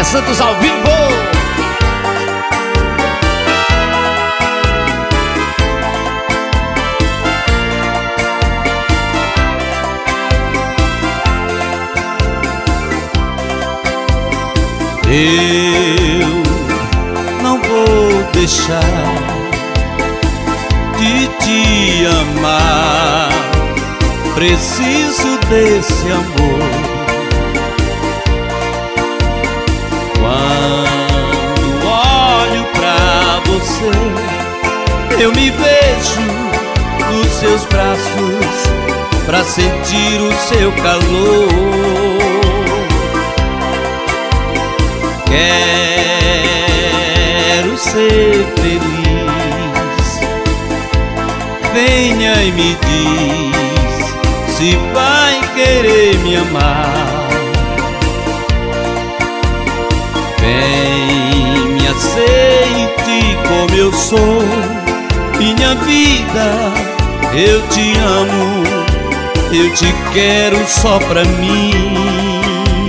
Santos ao vivo. Eu não vou deixar de te amar, preciso desse amor. Quando olho pra você, eu me vejo nos seus braços pra sentir o seu calor. Quero ser feliz, venha e me diz se vai querer me amar. Vem, me aceite como eu sou, minha vida, eu te amo, eu te quero só pra mim.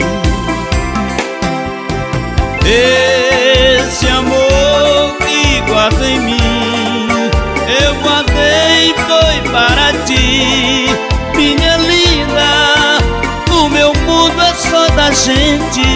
Esse amor que guardo em mim, eu guardei foi para ti, minha linda. O meu mundo é só da gente.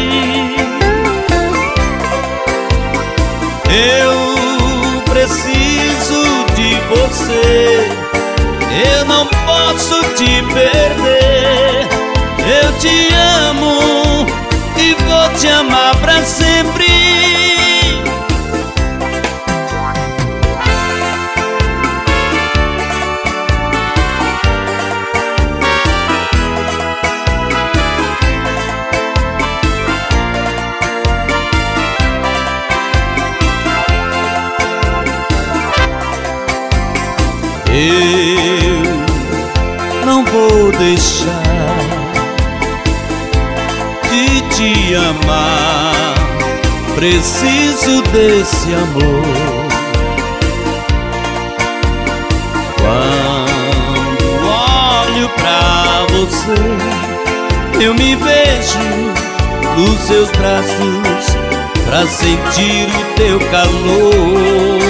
Eu preciso de você, eu não posso te perder. Eu te amo e vou te amar pra sempre. Eu não vou deixar de te amar, preciso desse amor. Quando olho pra você, eu me vejo nos seus braços pra sentir o teu calor.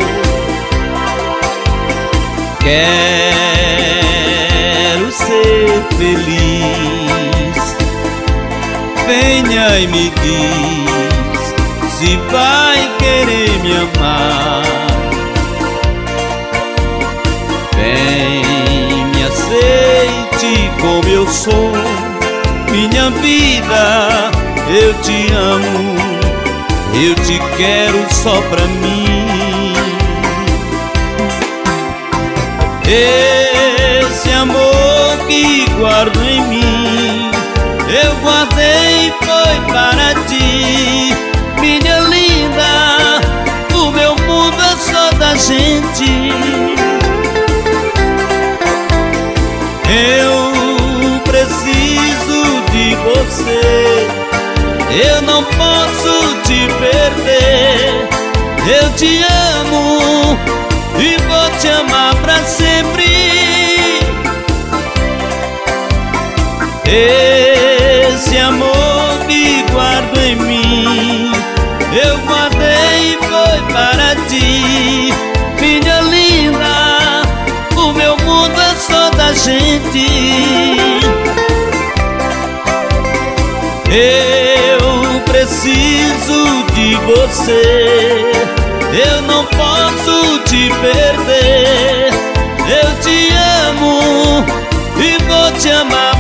Quero ser feliz, venha e me diz se vai querer me amar. Vem, me aceite como eu sou, minha vida, eu te amo, eu te quero só pra mim. Esse amor que guardo em mim, eu guardei foi para ti, minha linda. O meu mundo é só da gente. Eu preciso de você, eu não posso te perder. Eu te amo e vou te amar pra sempre. Esse amor que guardo em mim, eu guardei foi para ti, minha linda. O meu mundo é só da gente. Eu preciso de você, eu não posso te perder. Eu te amo e vou te amar